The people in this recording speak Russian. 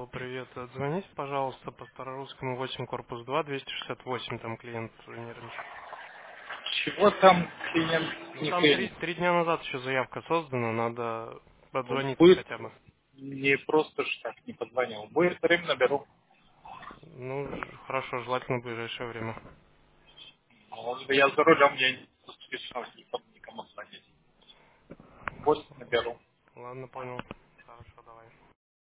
Алло, привет. Отзвонись, пожалуйста, по Старорусскому 8, корпус 2, 268, там клиент нервничает. Чего там клиент Ну не там клиент? три дня назад еще заявка создана, надо Он отзвониться будет хотя бы. не просто ж так не позвонил. Будет время наберу. Ну, хорошо, желательно в ближайшее время. Я за рулем, я не спешу никому звонить. После наберу. Ладно, понял.